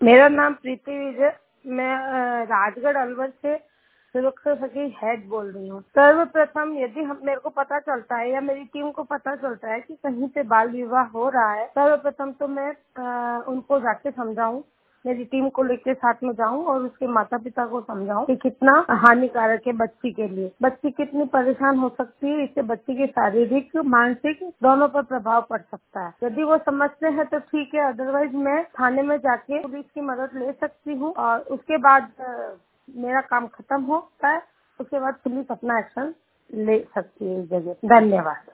मेरा नाम प्रीति विजय। मैं राजगढ़ अलवर से सुरक्षा सखी हेड बोल रही हूँ। सर्वप्रथम यदि मेरे को पता चलता है या मेरी टीम को पता चलता है कि कहीं पे बाल विवाह हो रहा है, सर्वप्रथम तो मैं उनको जाके समझाऊं, मेरी टीम को लेके साथ में जाऊं और उसके माता पिता को समझाऊं कि कितना हानिकारक है बच्ची के लिए। बच्ची कितनी परेशान हो सकती है, इससे बच्ची के शारीरिक मानसिक दोनों पर प्रभाव पड़ सकता है। यदि वो समझते हैं तो ठीक है, अदरवाइज मैं थाने में जाके पुलिस की मदद ले सकती हूँ और उसके बाद मेरा काम खत्म होता है। उसके बाद पुलिस अपना एक्शन ले सकती है इस जगह। धन्यवाद।